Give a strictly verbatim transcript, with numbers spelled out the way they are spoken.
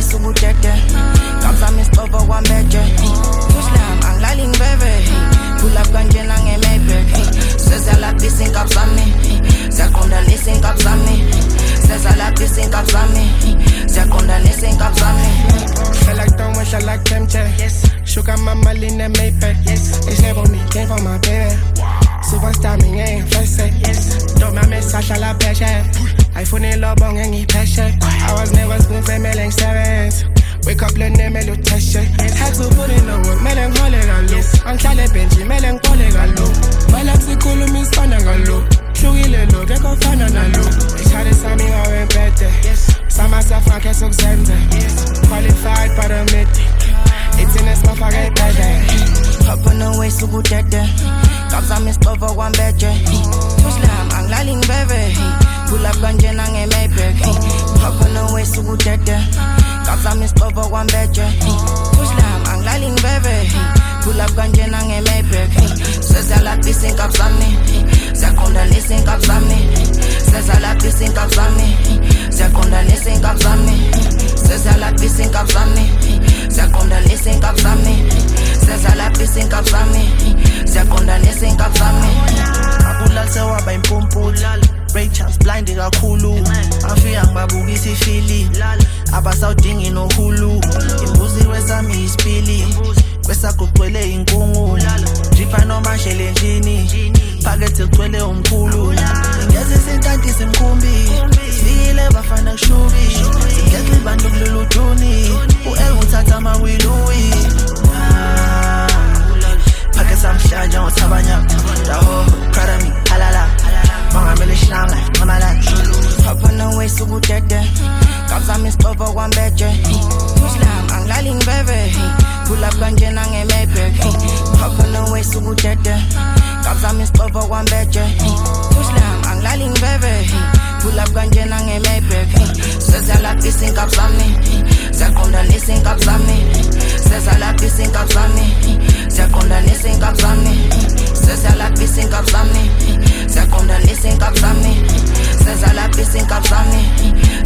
sukutete Kabzami stova wambeje Tuslam anglaling bebe Pull up kanjena nge Maybach Seza la pissing kabzami Zakunda lissing kabzami Seza la pissing kabzami Zakunda lissing kabzami Feel like don't wish I like them check. Yes. Sugar mama in the Maybach. Yes. They say on me came from my baby. Wow. Superstar me ain't first set. Yes. Don't my message à la pêche. iPhone et le bon gang y pêche. I was never spoon for melon sevens. Wake up le name le test. Had to put in the work. Melancholy galo. Anklale Benji melancholy galo. My life c'est cool me spana galo. Chougi le lo get go fana na lo. Ich hatte Sami au better. Yes. Sama sa franke sok zende. Qualified for the mythic. It's in a small forget better. Hop on the way sukutete Kabzami stova wambeje Tuslam anglaling bebe Pull up kanjena nge Maybach Hop on the way sukutete Kabzami stova wambeje Tuslam anglaling bebe Pull up kanjena nge Maybach Seza la pissing kabzami Zakunda lissing kabzami Seza la pissing kabzami Zakunda lissing kabzami Seza la pissing kabzami Zakunda lissing kabzami Seza la pissing kabzami Zakunda lissing kabzami Abulal sewaba impumpula Ray Charles blind kakhulu Afika ngibabukisa ifili Abasawudingi nohulu Imbuzi wesami isipili Kwesakugcwele inkungu Jipa noma shele njini Phakethe kugcwele umkhulu Ngeze senkanti simkhumbi Sifile bafana kushubi Singekli bantu kululu juni U-El nguthatha amawiluwi Phake samhlanja ngothabanya Daho, karami, halala Mangamele shlanga, mamala Hop on the way sukutete Kabzami stova wambeje Tuslam anglaling bebe Pull up kanjena nge Maybach Hop on the way sukutete Kabzami stova wambeje Tuslam anglaling bebe Pull up kanjena nge Maybach Seza la pissing kabzami Zakunda lissing kabzami Seza la pissing kabzami Zakunda lissing kabzami Seza la pissing kabzami Zakunda lissing kabzami Seza la pissing kabzami